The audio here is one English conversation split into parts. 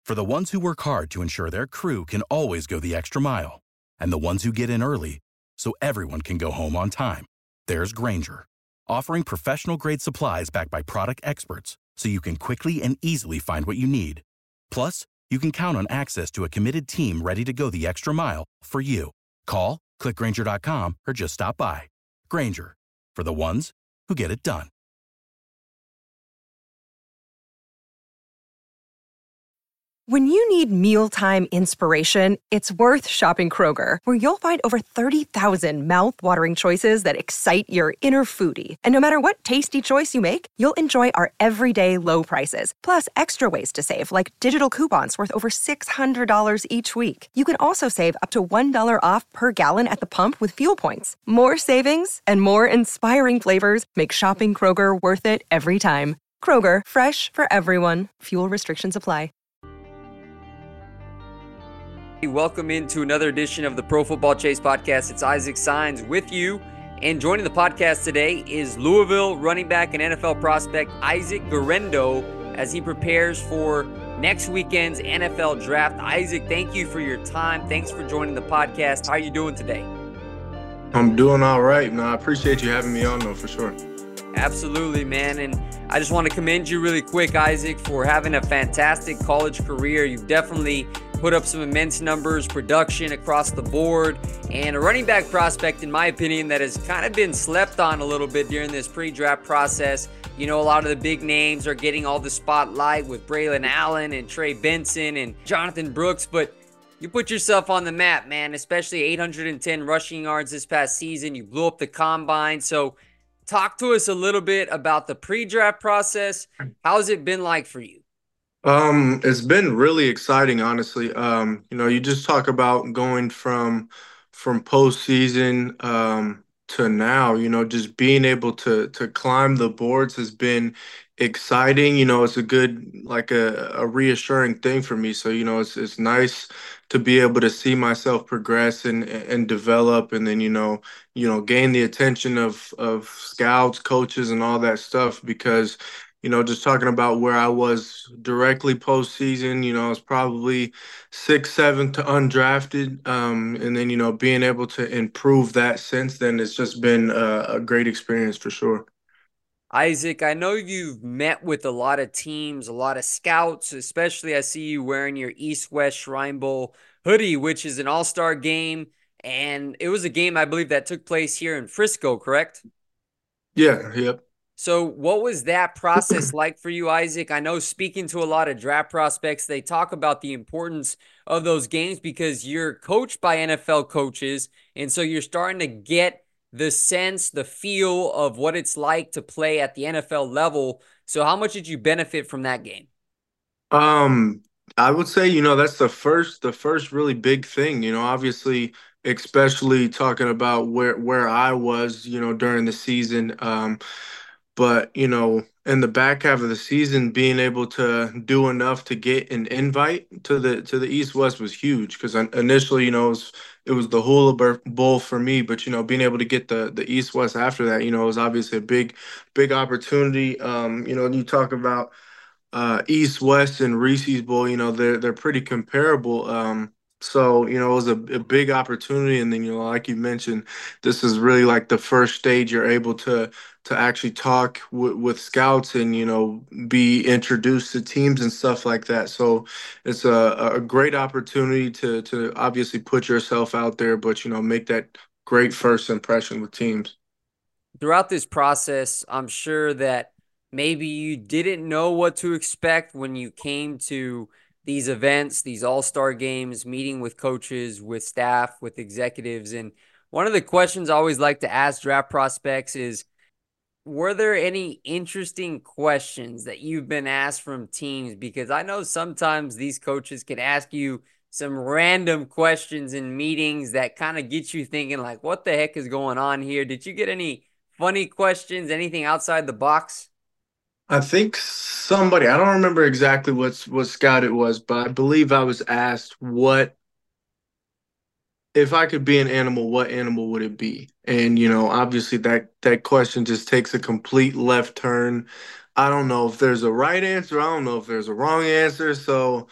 For the ones who work hard to ensure their crew can always go the extra mile, and the ones who get in early so everyone can go home on time, there's Grainger, offering professional-grade supplies backed by product experts so you can quickly and easily find what you need. Plus, you can count on access to a committed team ready to go the extra mile for you. Call, click Grainger.com, or just stop by. Grainger, for the ones who get it done. When you need mealtime inspiration, it's worth shopping Kroger, where you'll find over 30,000 mouth-watering choices that excite your inner foodie. And no matter what tasty choice you make, you'll enjoy our everyday low prices, plus extra ways to save, like digital coupons worth over $600 each week. You can also save up to $1 off per gallon at the pump with fuel points. More savings and more inspiring flavors make shopping Kroger worth it every time. Kroger, fresh for everyone. Fuel restrictions apply. Welcome into another edition of the Pro Football Chase podcast. It's Isaac Signs with you, and joining the podcast today is Louisville running back and NFL prospect Isaac Guerendo as he prepares for next weekend's NFL draft. Isaac, thank you for your time. Thanks for joining the podcast. How are you doing today? I'm doing all right. No, I appreciate you having me on, though, for sure. Absolutely, man. And I just want to commend you really quick, Isaac, for having a fantastic college career. You've definitely put up some immense numbers, production across the board, and a running back prospect, in my opinion, that has kind of been slept on a little bit during this pre-draft process. You know, a lot of the big names are getting all the spotlight with Braylon Allen and Trey Benson and Jonathan Brooks, but you put yourself on the map, man, especially 810 rushing yards this past season. You blew up the combine. So talk to us a little bit about the pre-draft process. How's it been like for you? It's been really exciting, honestly. You just talk about going from postseason to now, just being able to climb the boards has been exciting. It's a good, like a reassuring thing for me. So, it's nice to be able to see myself progress and develop, and then, gain the attention of scouts, coaches, and all that stuff, because just talking about where I was directly postseason, I was probably 6th, 7th to undrafted. And then, being able to improve that since then, it's just been a great experience for sure. Isaac, I know you've met with a lot of teams, a lot of scouts, especially I see you wearing your East-West Shrine Bowl hoodie, which is an all-star game. And it was a game, I believe, that took place here in Frisco, correct? Yeah, yep. So what was that process like for you, Isaac? I know speaking to a lot of draft prospects, they talk about the importance of those games because you're coached by NFL coaches. And so you're starting to get the sense, the feel of what it's like to play at the NFL level. So how much did you benefit from that game? I would say, that's the first really big thing, obviously, especially talking about where I was, during the season. But, in the back half of the season, being able to do enough to get an invite to the East West was huge, because initially, it was the Hula Bowl for me, but being able to get the East West after that, was obviously a big opportunity. You talk about East West and Reese's Bowl, they're pretty comparable. So, it was a big opportunity. And then, like you mentioned, this is really like the first stage you're able to actually talk with scouts and, be introduced to teams and stuff like that. So it's a great opportunity to obviously put yourself out there, but, make that great first impression with teams. Throughout this process, I'm sure that maybe you didn't know what to expect when you came to these events, these all-star games, meeting with coaches, with staff, with executives. And one of the questions I always like to ask draft prospects is, were there any interesting questions that you've been asked from teams? Because I know sometimes these coaches can ask you some random questions in meetings that kind of get you thinking, like, what the heck is going on here? Did you get any funny questions, anything outside the box? I think I don't remember exactly what scout it was, but I believe I was asked, what if I could be an animal, what animal would it be? And, obviously that question just takes a complete left turn. I don't know if there's a right answer. I don't know if there's a wrong answer. So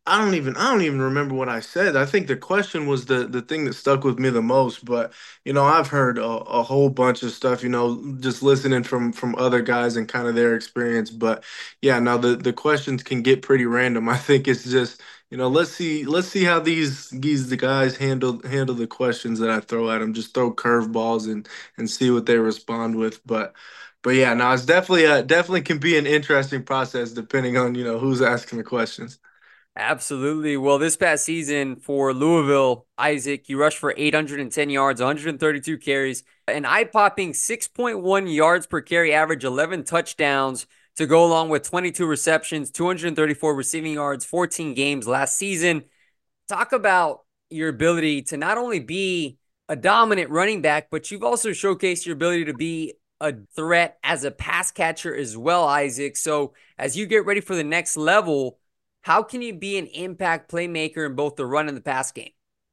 I don't even remember what I said. I think the question was the thing that stuck with me the most. But I've heard a whole bunch of stuff. Just listening from other guys and kind of their experience. But yeah, now the questions can get pretty random. I think it's just let's see how the guys handle the questions that I throw at them. Just throw curveballs and see what they respond with. But yeah, no, it's definitely can be an interesting process depending on who's asking the questions. Absolutely. Well, this past season for Louisville, Isaac, you rushed for 810 yards, 132 carries, an eye-popping 6.1 yards per carry average, 11 touchdowns to go along with 22 receptions, 234 receiving yards, 14 games last season. Talk about your ability to not only be a dominant running back, but you've also showcased your ability to be a threat as a pass catcher as well, Isaac. So as you get ready for the next level, how can you be an impact playmaker in both the run and the pass game?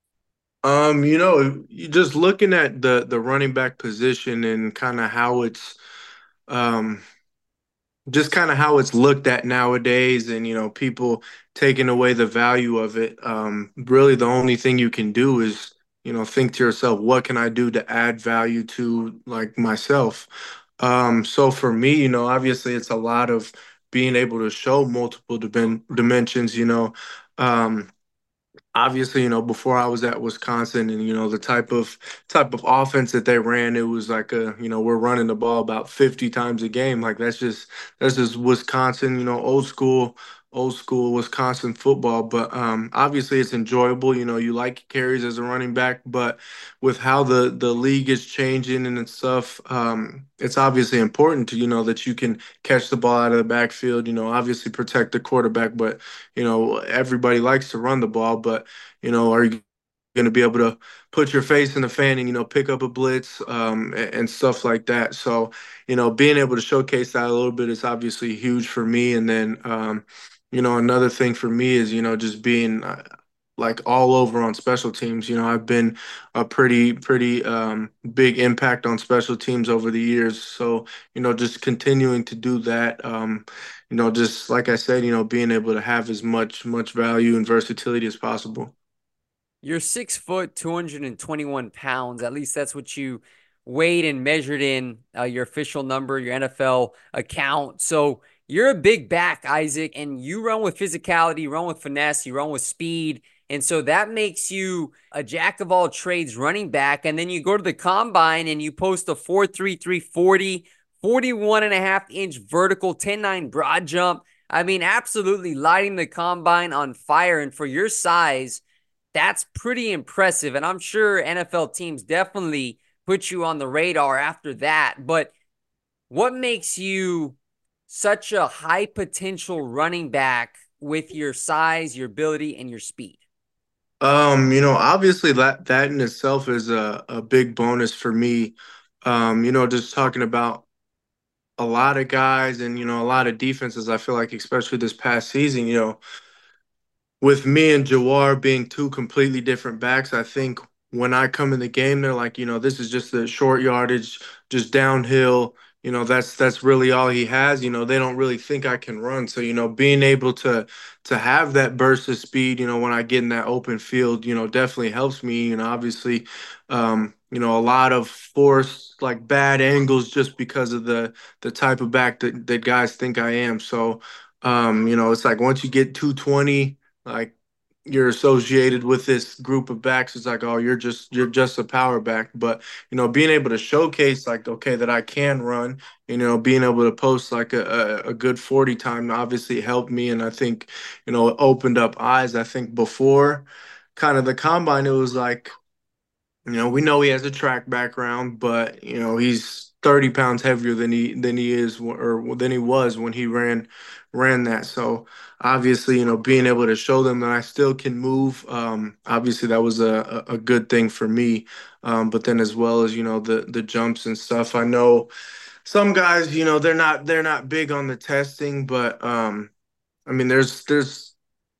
You just looking at the running back position and kind of how it's um just kind of how it's looked at nowadays, and people taking away the value of it. Really the only thing you can do is think to yourself, what can I do to add value to like myself? So for me, obviously it's a lot of being able to show multiple dimensions. um Obviously, before I was at Wisconsin, and the type of offense that they ran, it was like we're running the ball about 50 times a game. Like that's just Wisconsin, old school Wisconsin football. But obviously it's enjoyable. You like carries as a running back, but with how the league is changing and stuff, it's obviously important to that you can catch the ball out of the backfield. Obviously protect the quarterback, but everybody likes to run the ball, but are you going to be able to put your face in the fan and pick up a blitz, and stuff like that? So being able to showcase that a little bit is obviously huge for me. And then another thing for me is just being like all over on special teams. I've been a pretty big impact on special teams over the years. So just continuing to do that. Just like I said, being able to have as much value and versatility as possible. You're 6 foot, 221 pounds. At least that's what you weighed and measured in your official number, your NFL account. So you're a big back, Isaac, and you run with physicality, you run with finesse, you run with speed. And so that makes you a jack of all trades running back. And then you go to the combine and you post a 4.33 40, 41.5-inch vertical, 10.9 broad jump. I mean, absolutely lighting the combine on fire. And for your size, that's pretty impressive. And I'm sure NFL teams definitely put you on the radar after that. But what makes you such a high potential running back with your size, your ability, and your speed? Obviously that in itself is a big bonus for me. Just talking about a lot of guys and a lot of defenses, I feel like especially this past season, with me and Jawar being two completely different backs, I think when I come in the game, they're like, this is just a short yardage, just downhill. That's really all he has. They don't really think I can run. So, being able to have that burst of speed, when I get in that open field, definitely helps me. Obviously, a lot of force, like bad angles, just because of the type of back that guys think I am. So, it's like once you get 220, like you're associated with this group of backs. It's like, oh, you're just a power back. But being able to showcase like, okay, that I can run, being able to post like a good 40 time obviously helped me. And I think it opened up eyes. I think before kind of the combine, it was like, we know he has a track background, but he's 30 pounds heavier than he is or than he was when he ran that. So obviously, being able to show them that I still can move, obviously that was a good thing for me. But then as well as the jumps and stuff, I know some guys, they're not big on the testing, but I mean, there's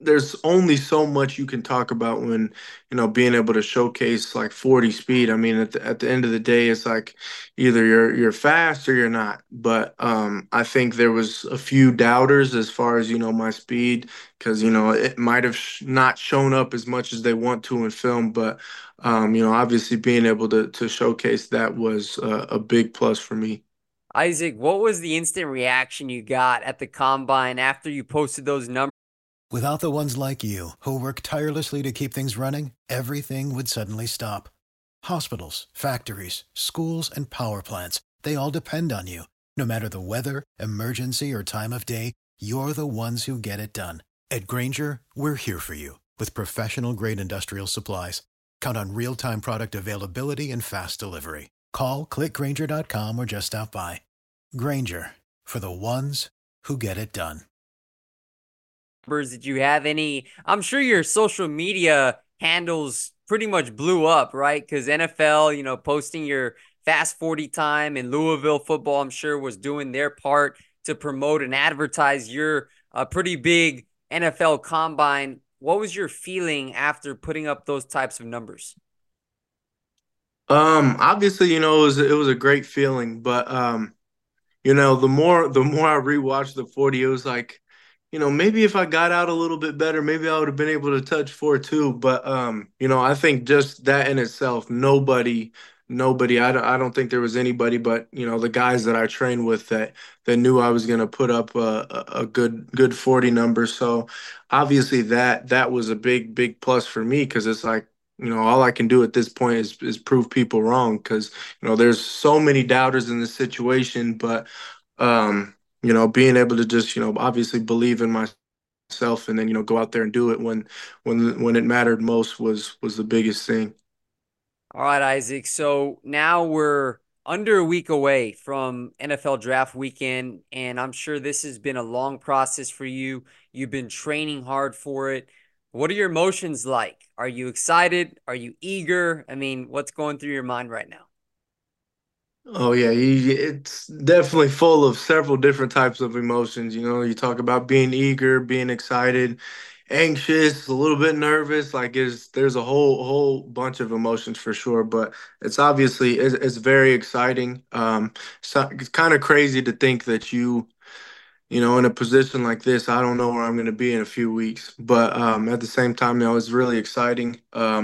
there's only so much you can talk about when, being able to showcase like 40 speed. I mean, at the end of the day, it's like either you're fast or you're not. But I think there was a few doubters as far as, my speed, because, it might have not shown up as much as they want to in film. But, obviously being able to showcase that was a big plus for me. Isaac, what was the instant reaction you got at the combine after you posted those numbers? Without the ones like you, who work tirelessly to keep things running, everything would suddenly stop. Hospitals, factories, schools, and power plants, they all depend on you. No matter the weather, emergency, or time of day, you're the ones who get it done. At Granger, we're here for you with professional-grade industrial supplies. Count on real-time product availability and fast delivery. Call, click Granger.com, or just stop by. Granger, for the ones who get it done. Did you have any? I'm sure your social media handles pretty much blew up, right? Because NFL, posting your fast 40 time, and Louisville football, I'm sure, was doing their part to promote and advertise your pretty big NFL combine. What was your feeling after putting up those types of numbers? Obviously, it was a great feeling, but the more I rewatched the 40, it was like, maybe if I got out a little bit better, maybe I would have been able to touch 4 too. But I think just that in itself, nobody, I don't think there was anybody but, the guys that I trained with that knew I was gonna put up a good 40 number. So obviously that was a big plus for me, because it's like, all I can do at this point is prove people wrong, because there's so many doubters in this situation. But being able to just, obviously believe in myself, and then, go out there and do it when it mattered most was the biggest thing. All right, Isaac. So now we're under a week away from NFL draft weekend, and I'm sure this has been a long process for you. You've been training hard for it. What are your emotions like? Are you excited? Are you eager? I mean, what's going through your mind right now? Oh yeah, it's definitely full of several different types of emotions. You talk about being eager, being excited, anxious, a little bit nervous. Like, there's a whole bunch of emotions for sure. But it's very exciting. So it's kind of crazy to think that in a position like this, I don't know where I'm going to be in a few weeks. But at the same time, it's really exciting.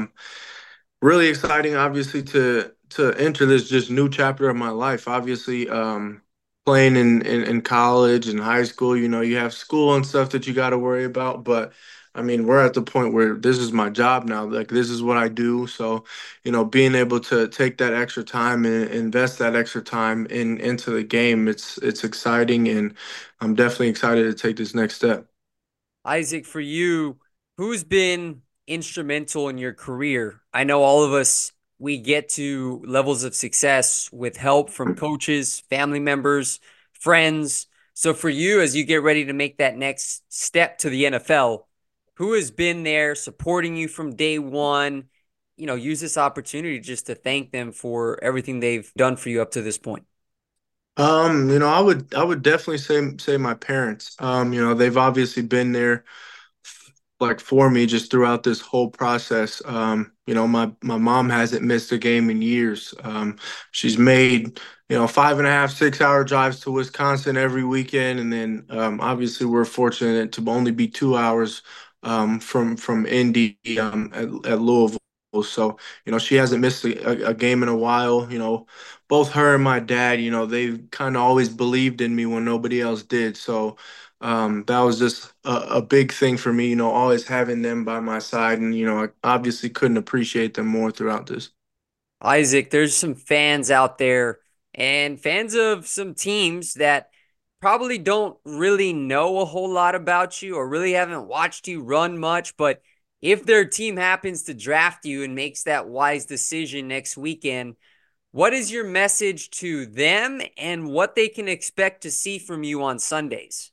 Really exciting, obviously, to enter this just new chapter of my life. Obviously, playing in college and high school, you have school and stuff that you got to worry about. But I mean, we're at the point where this is my job now. Like, this is what I do. So, being able to take that extra time and invest that extra time into the game, it's exciting, and I'm definitely excited to take this next step. Isaac, for you, who's been instrumental in your career? I know all of us, we get to levels of success with help from coaches, family members, friends. So for you, as you get ready to make that next step to the NFL, who has been there supporting you from day one? Use this opportunity just to thank them for everything they've done for you up to this point. I would definitely say my parents. They've obviously been there like for me just throughout this whole process. My mom hasn't missed a game in years. She's made 5.5, 6 hour drives to Wisconsin every weekend, and then obviously we're fortunate to only be 2 hours from Indy at Louisville. So she hasn't missed a game in a while. Both her and my dad, they've kind of always believed in me when nobody else did. So that was just a big thing for me, always having them by my side. And, I obviously couldn't appreciate them more throughout this. Isaac, there's some fans out there and fans of some teams that probably don't really know a whole lot about you or really haven't watched you run much. But if their team happens to draft you and makes that wise decision next weekend, what is your message to them and what they can expect to see from you on Sundays?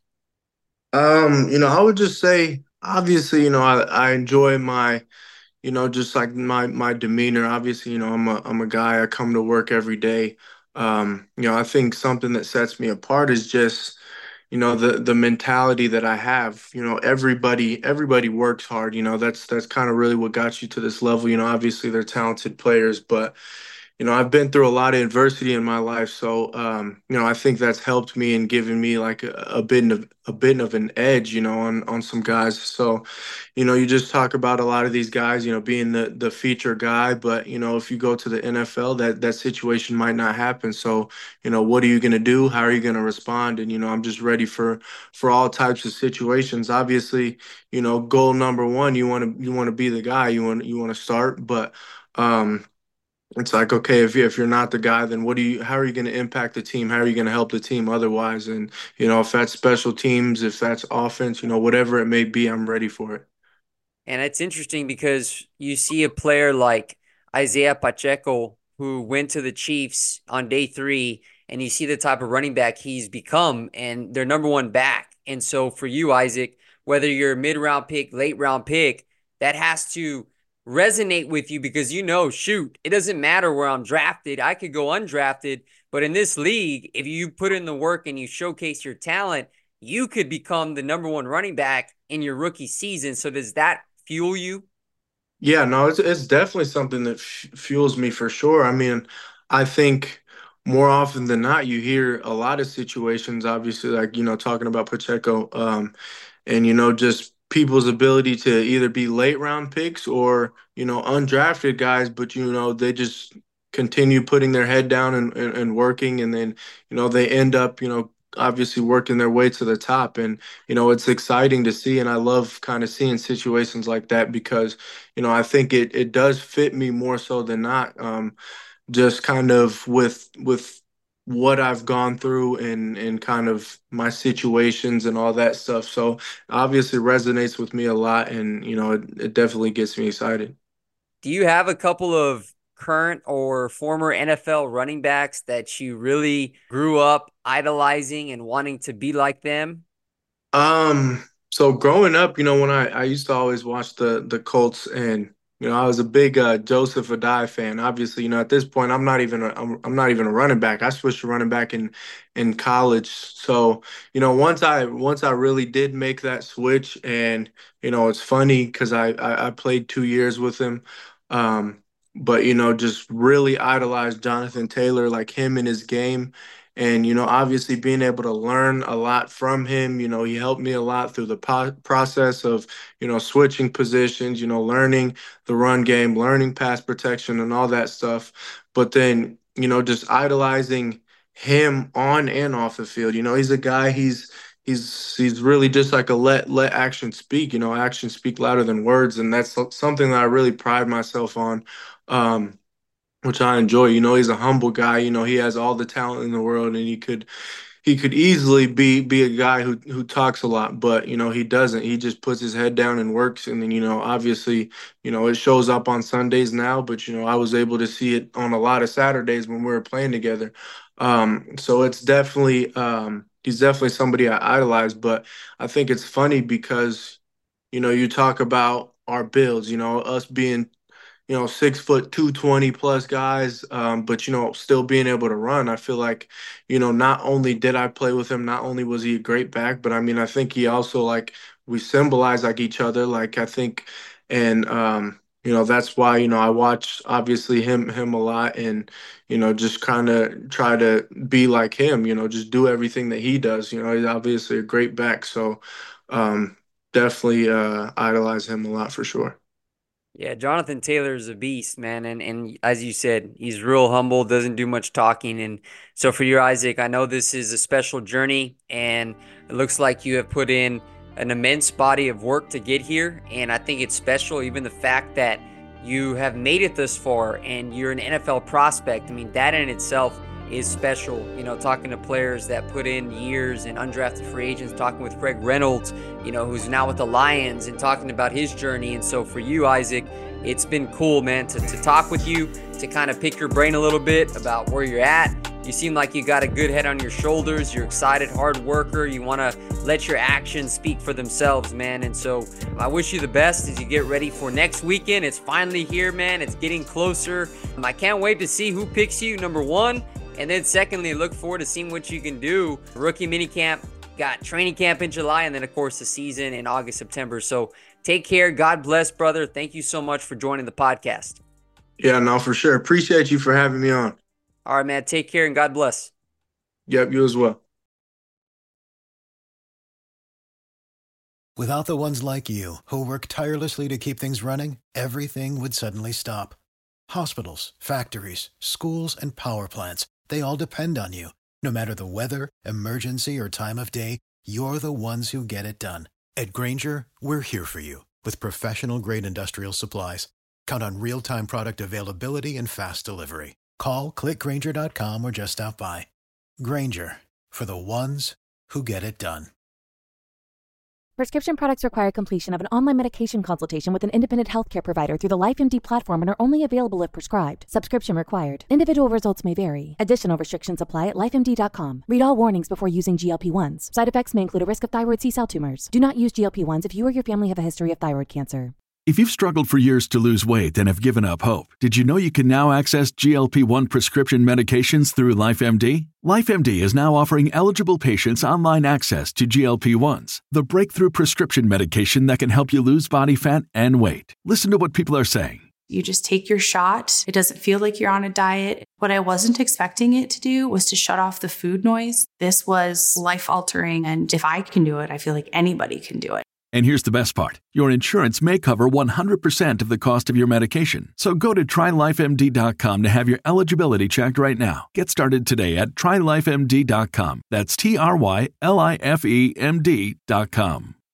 I would just say, obviously, I enjoy just like my demeanor. Obviously, I'm a guy. I come to work every day. I think something that sets me apart is just, the mentality that I have. Everybody works hard. That's kind of really what got you to this level. Obviously they're talented players, but I've been through a lot of adversity in my life, so I think that's helped me and given me like a bit of an edge, on some guys. So, you just talk about a lot of these guys, being the feature guy, but if you go to the NFL, that situation might not happen. So, what are you going to do? How are you going to respond? And I'm just ready for all types of situations. Obviously, goal number one, you want to be the guy, you want to start, but it's like, okay, if you're not the guy, then how are you going to impact the team? How are you going to help the team otherwise? And, if that's special teams, if that's offense, whatever it may be, I'm ready for it. And it's interesting because you see a player like Isaiah Pacheco who went to the Chiefs on day 3, and you see the type of running back he's become and their number one back. And so for you, Isaac, whether you're a mid-round pick, late-round pick, that has to resonate with you because shoot, it doesn't matter where I'm drafted. I could go undrafted, but in this league, if you put in the work and you showcase your talent, you could become the number one running back in your rookie season. So does that fuel you? Yeah, no, it's definitely something that fuels me for sure. I mean, I think more often than not, you hear a lot of situations, obviously, like, talking about Pacheco, and, just people's ability to either be late round picks or, undrafted guys, but, they just continue putting their head down and working. And then, they end up, obviously working their way to the top. And, it's exciting to see. And I love kind of seeing situations like that because, I think it does fit me more so than not. Just kind of with what I've gone through and kind of my situations and all that stuff. So obviously resonates with me a lot, and it definitely gets me excited. Do you have a couple of current or former NFL running backs that you really grew up idolizing and wanting to be like them? So growing up, when I used to always watch the Colts, and I was a big Joseph Adai fan. Obviously, at this point I'm not even a running back. I switched to running back in college. So, once I really did make that switch, and it's funny because I played 2 years with him. Um but just really idolized Jonathan Taylor, like him in his game. And, obviously being able to learn a lot from him, he helped me a lot through the process of, switching positions, learning the run game, learning pass protection and all that stuff. But then, just idolizing him on and off the field. He's a guy, he's really just like a let action speak, action speak louder than words. And that's something that I really pride myself on. Um, which I enjoy. He's a humble guy. He has all the talent in the world, and he could easily be a guy who talks a lot, but he doesn't. He just puts his head down and works. And then obviously it shows up on Sundays now, but I was able to see it on a lot of Saturdays when we were playing together. So it's definitely he's definitely somebody I idolize. But I think it's funny because you talk about our builds, us being 6 foot 220 plus guys, but still being able to run. I feel like, not only did I play with him, not only was he a great back, but I mean, I think he also like we symbolize like each other. Like I think, and that's why I watch obviously him a lot, and just kind of try to be like him. Just do everything that he does. He's obviously a great back, so definitely idolize him a lot for sure. Yeah, Jonathan Taylor is a beast, man. And as you said, he's real humble, doesn't do much talking. And so for you, Isaac, I know this is a special journey, and it looks like you have put in an immense body of work to get here. And I think it's special, even the fact that you have made it this far and you're an NFL prospect. I mean, that in itself is special. Talking to players that put in years and undrafted free agents, talking with Craig Reynolds, who's now with the Lions, and talking about his journey. And so for you, Isaac, it's been cool, man, to talk with you, to kind of pick your brain a little bit about where you're at. You seem like you got a good head on your shoulders. You're excited, hard worker. You want to let your actions speak for themselves, man. And so I wish you the best as you get ready for next weekend. It's finally here, man. It's getting closer. I can't wait to see who picks you, number one. And then secondly, look forward to seeing what you can do. Rookie minicamp got training camp in July, and then, of course, the season in August, September. So take care. God bless, brother. Thank you so much for joining the podcast. Yeah, no, for sure. Appreciate you for having me on. All right, man. Take care, and God bless. Yep, you as well. Without the ones like you, who work tirelessly to keep things running, everything would suddenly stop. Hospitals, factories, schools, and power plants, they all depend on you. No matter the weather, emergency, or time of day, you're the ones who get it done. At Grainger, we're here for you with professional-grade industrial supplies. Count on real-time product availability and fast delivery. Call, click Grainger.com, or just stop by. Grainger, for the ones who get it done. Prescription products require completion of an online medication consultation with an independent healthcare provider through the LifeMD platform and are only available if prescribed. Subscription required. Individual results may vary. Additional restrictions apply at lifemd.com. Read all warnings before using GLP-1s. Side effects may include a risk of thyroid C-cell tumors. Do not use GLP-1s if you or your family have a history of thyroid cancer. If you've struggled for years to lose weight and have given up hope, did you know you can now access GLP-1 prescription medications through LifeMD? LifeMD is now offering eligible patients online access to GLP-1s, the breakthrough prescription medication that can help you lose body fat and weight. Listen to what people are saying. You just take your shot. It doesn't feel like you're on a diet. What I wasn't expecting it to do was to shut off the food noise. This was life-altering, and if I can do it, I feel like anybody can do it. And here's the best part. Your insurance may cover 100% of the cost of your medication. So go to TryLifeMD.com to have your eligibility checked right now. Get started today at TryLifeMD.com. That's TryLifeMD.com.